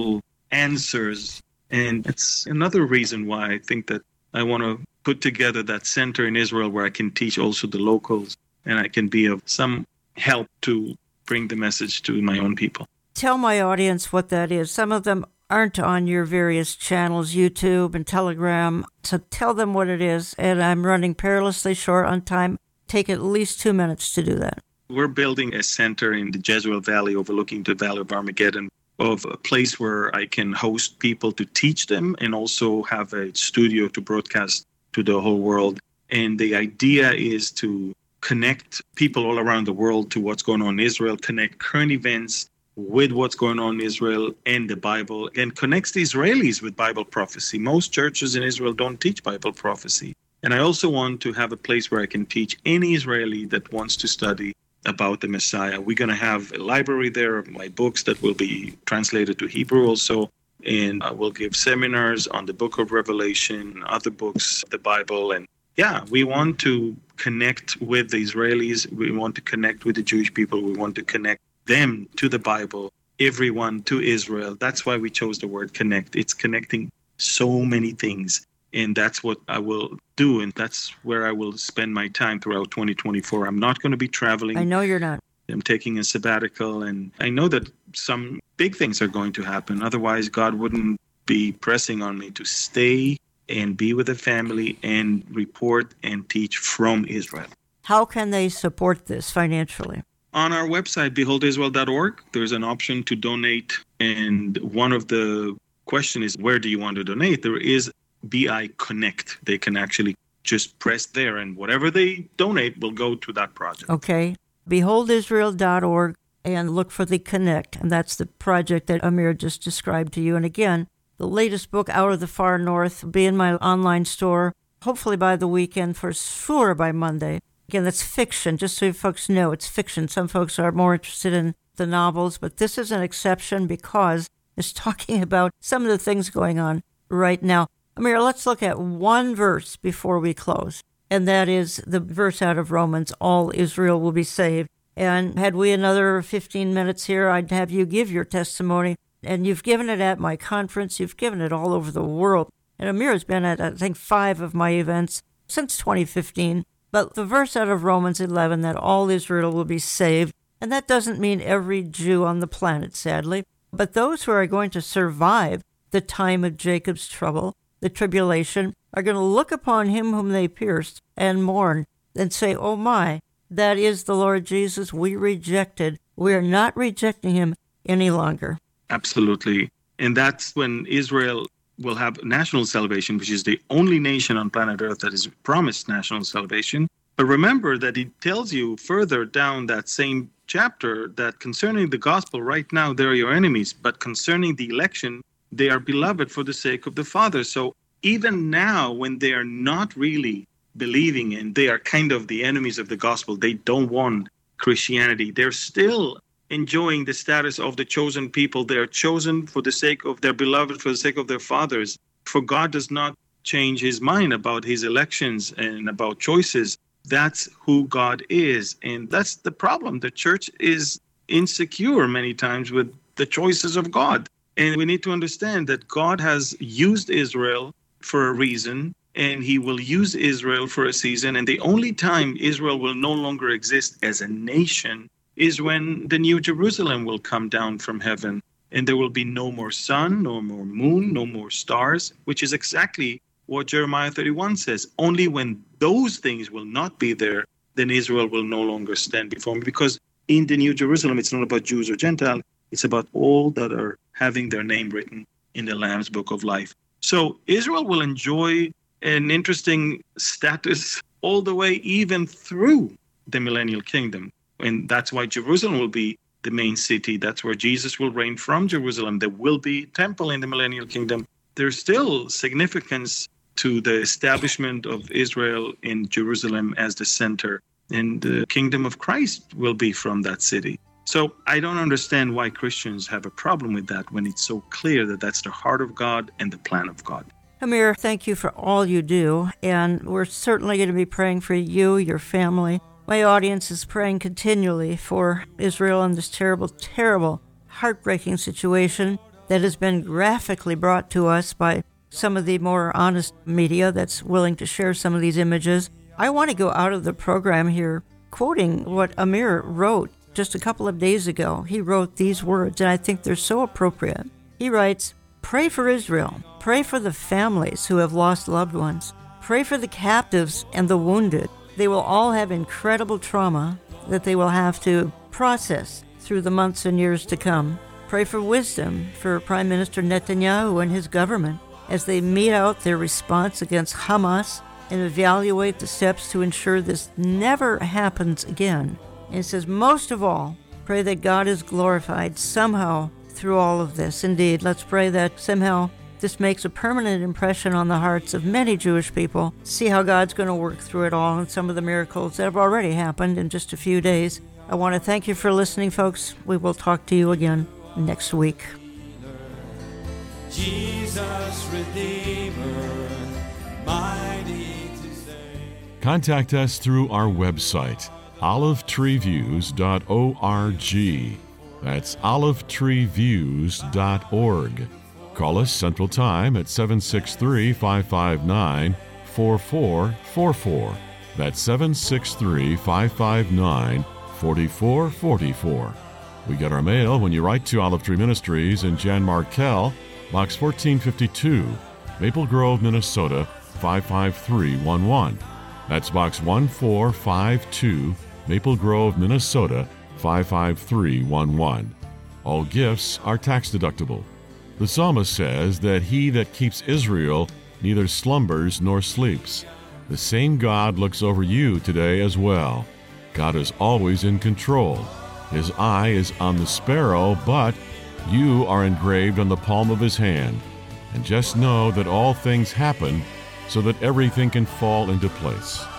answers. And it's another reason why I think that I want to put together that center in Israel where I can teach also the locals and I can be of some help to bring the message to my own people. Tell my audience what that is. Some of them aren't on your various channels, YouTube and Telegram. So tell them what it is. And I'm running perilously short on time. Take at least 2 minutes to do that. We're building a center in the Jezreel Valley overlooking the Valley of Armageddon, of a place where I can host people to teach them and also have a studio to broadcast to the whole world. And the idea is to connect people all around the world to what's going on in Israel, connect current events with what's going on in Israel and the Bible, and connects the Israelis with Bible prophecy. Most churches in Israel don't teach Bible prophecy. And I also want to have a place where I can teach any Israeli that wants to study about the Messiah. We're going to have a library there of my books that will be translated to Hebrew also. And I will give seminars on the book of Revelation, other books, the Bible. And yeah, we want to connect with the Israelis. We want to connect with the Jewish people. We want to connect them to the Bible, everyone to Israel. That's why we chose the word connect. It's connecting so many things. And that's what I will do. And that's where I will spend my time throughout 2024. I'm not going to be traveling. I know you're not. I'm taking a sabbatical. And I know that some big things are going to happen. Otherwise, God wouldn't be pressing on me to stay and be with the family and report and teach from Israel. How can they support this financially? On our website, beholdisrael.org, there's an option to donate. And one of the questions is, where do you want to donate? There is BI Connect. They can actually just press there, and whatever they donate will go to that project. Okay. Beholdisrael.org, and look for the Connect. And that's the project that Amir just described to you. And again, the latest book, Out of the Far North, will be in my online store, hopefully by the weekend, for sure by Monday. Again, that's fiction, just so you folks know, it's fiction. Some folks are more interested in the novels, but this is an exception because it's talking about some of the things going on right now. Amir, let's look at one verse before we close, and that is the verse out of Romans, all Israel will be saved. And had we another 15 minutes here, I'd have you give your testimony, and you've given it at my conference, you've given it all over the world. And Amir has been at, I think, 5 of my events since 2015. But the verse out of Romans 11, that all Israel will be saved, and that doesn't mean every Jew on the planet, sadly, but those who are going to survive the time of Jacob's trouble, the tribulation, are going to look upon him whom they pierced and mourn and say, oh my, that is the Lord Jesus we rejected. We are not rejecting him any longer. Absolutely. And that's when Israel will have national salvation, which is the only nation on planet Earth that is promised national salvation. But remember that it tells you further down that same chapter that concerning the gospel, right now, they are your enemies. But concerning the election, they are beloved for the sake of the Father. So even now, when they are not really believing and they are kind of the enemies of the gospel, they don't want Christianity, they're still enjoying the status of the chosen people. They are chosen for the sake of their beloved, for the sake of their fathers. For God does not change his mind about his elections and about choices. That's who God is. And that's the problem. The church is insecure many times with the choices of God. And we need to understand that God has used Israel for a reason, and he will use Israel for a season. And the only time Israel will no longer exist as a nation is when the New Jerusalem will come down from heaven. And there will be no more sun, no more moon, no more stars, which is exactly what Jeremiah 31 says. Only when those things will not be there, then Israel will no longer stand before me. Because in the New Jerusalem, it's not about Jews or Gentiles. It's about all that are having their name written in the Lamb's Book of Life. So Israel will enjoy an interesting status all the way even through the millennial kingdom. And that's why Jerusalem will be the main city. That's where Jesus will reign from Jerusalem. There will be a temple in the millennial kingdom. There's still significance to the establishment of Israel in Jerusalem as the center. And the kingdom of Christ will be from that city. So I don't understand why Christians have a problem with that when it's so clear that that's the heart of God and the plan of God. Amir, thank you for all you do. And we're certainly going to be praying for you, your family. My audience is praying continually for Israel in this terrible, terrible, heartbreaking situation. that has been graphically brought to us by some of the more honest media that's willing to share some of these images. I want to go out of the program here quoting what Amir wrote just a couple of days ago. He wrote these words, and I think they're so appropriate. He writes, "Pray for Israel. Pray for the families who have lost loved ones. Pray for the captives and the wounded. They will all have incredible trauma that they will have to process through the months and years to come. Pray for wisdom for Prime Minister Netanyahu and his government as they mete out their response against Hamas and evaluate the steps to ensure this never happens again." And it says, most of all, pray that God is glorified somehow through all of this. Indeed, let's pray that somehow this makes a permanent impression on the hearts of many Jewish people. See how God's going to work through it all and some of the miracles that have already happened in just a few days. I want to thank you for listening, folks. We will talk to you again next week. Jesus, Redeemer, mighty to save. Contact us through our website, olivetreeviews.org. That's olivetreeviews.org. Call us Central Time at 763-559-4444. That's 763-559-4444. We get our mail when you write to Olive Tree Ministries in Jan Markell, Box 1452, Maple Grove, Minnesota 55311. That's Box 1452, Maple Grove, Minnesota 55311. All gifts are tax deductible. The psalmist says that he that keeps Israel neither slumbers nor sleeps. The same God looks over you today as well. God is always in control. His eye is on the sparrow, but you are engraved on the palm of his hand. And just know that all things happen so that everything can fall into place.